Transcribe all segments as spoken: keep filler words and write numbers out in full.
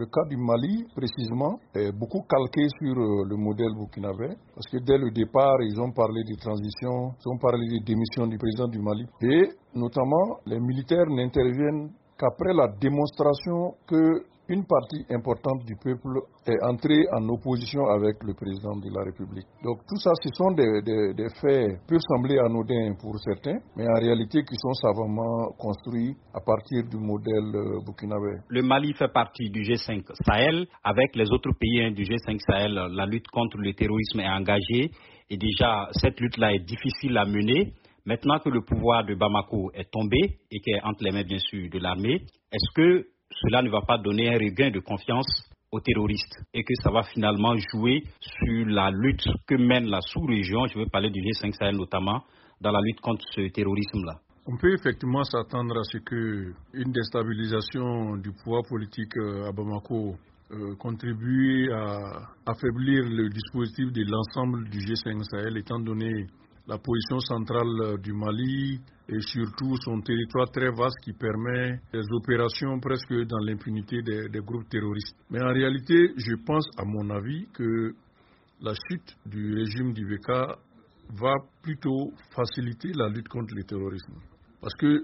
Le cas du Mali, précisément, est beaucoup calqué sur le modèle burkinabé, parce que dès le départ, ils ont parlé de transition, ils ont parlé de démission du président du Mali. Et notamment, les militaires n'interviennent qu'après la démonstration que une partie importante du peuple est entrée en opposition avec le président de la République. Donc tout ça, ce sont des, des, des faits qui peuvent sembler anodins pour certains, mais en réalité qui sont savamment construits à partir du modèle burkinabé. Le Mali fait partie du G cinq Sahel. Avec les autres pays du G cinq Sahel, la lutte contre le terrorisme est engagée. Et déjà, cette lutte-là est difficile à mener. Maintenant que le pouvoir de Bamako est tombé et qu'il est entre les mains, bien sûr, de l'armée, est-ce que cela ne va pas donner un regain de confiance aux terroristes et que ça va finalement jouer sur la lutte que mène la sous-région, je veux parler du G cinq Sahel notamment, dans la lutte contre ce terrorisme-là? On peut effectivement s'attendre à ce qu'une déstabilisation du pouvoir politique à Bamako euh, contribue à affaiblir le dispositif de l'ensemble du G cinq Sahel, étant donné la position centrale du Mali et surtout son territoire très vaste qui permet des opérations presque dans l'impunité des, des groupes terroristes. Mais en réalité, je pense à mon avis que la chute du régime du B K va plutôt faciliter la lutte contre le terrorisme. Parce que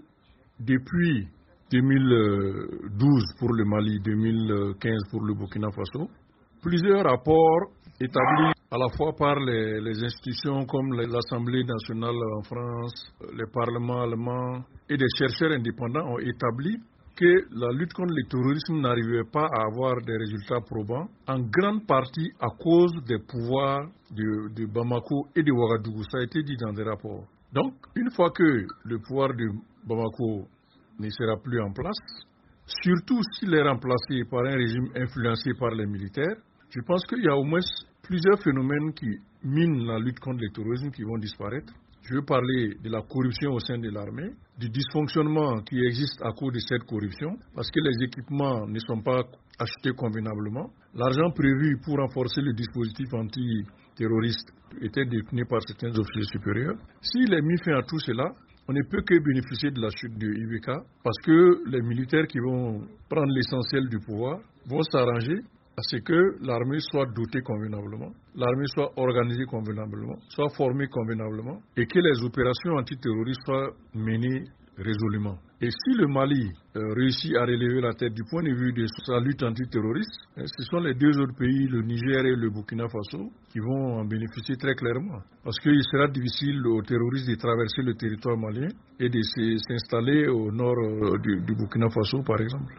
depuis deux mille douze pour le Mali, deux mille quinze pour le Burkina Faso, plusieurs rapports établis à la fois par les, les institutions comme l'Assemblée nationale en France, les parlements allemands et des chercheurs indépendants ont établi que la lutte contre le terrorisme n'arrivait pas à avoir des résultats probants, en grande partie à cause des pouvoirs de, de Bamako et de Ouagadougou. Ça a été dit dans des rapports. Donc, une fois que le pouvoir de Bamako ne sera plus en place, surtout s'il est remplacé par un régime influencé par les militaires, je pense qu'il y a au moins plusieurs phénomènes qui minent la lutte contre le terrorisme qui vont disparaître. Je veux parler de la corruption au sein de l'armée, du dysfonctionnement qui existe à cause de cette corruption, parce que les équipements ne sont pas achetés convenablement. L'argent prévu pour renforcer le dispositif antiterroriste était détenu par certains officiers supérieurs. S'il est mis fin à tout cela, on ne peut que bénéficier de la chute de I B K, parce que les militaires qui vont prendre l'essentiel du pouvoir vont s'arranger à ce que l'armée soit dotée convenablement, l'armée soit organisée convenablement, soit formée convenablement et que les opérations antiterroristes soient menées résolument. Et si le Mali euh, réussit à relever la tête du point de vue de sa lutte antiterroriste, hein, ce sont les deux autres pays, le Niger et le Burkina Faso, qui vont en bénéficier très clairement. Parce qu'il sera difficile aux terroristes de traverser le territoire malien et de s'installer au nord euh, du, du Burkina Faso, par exemple.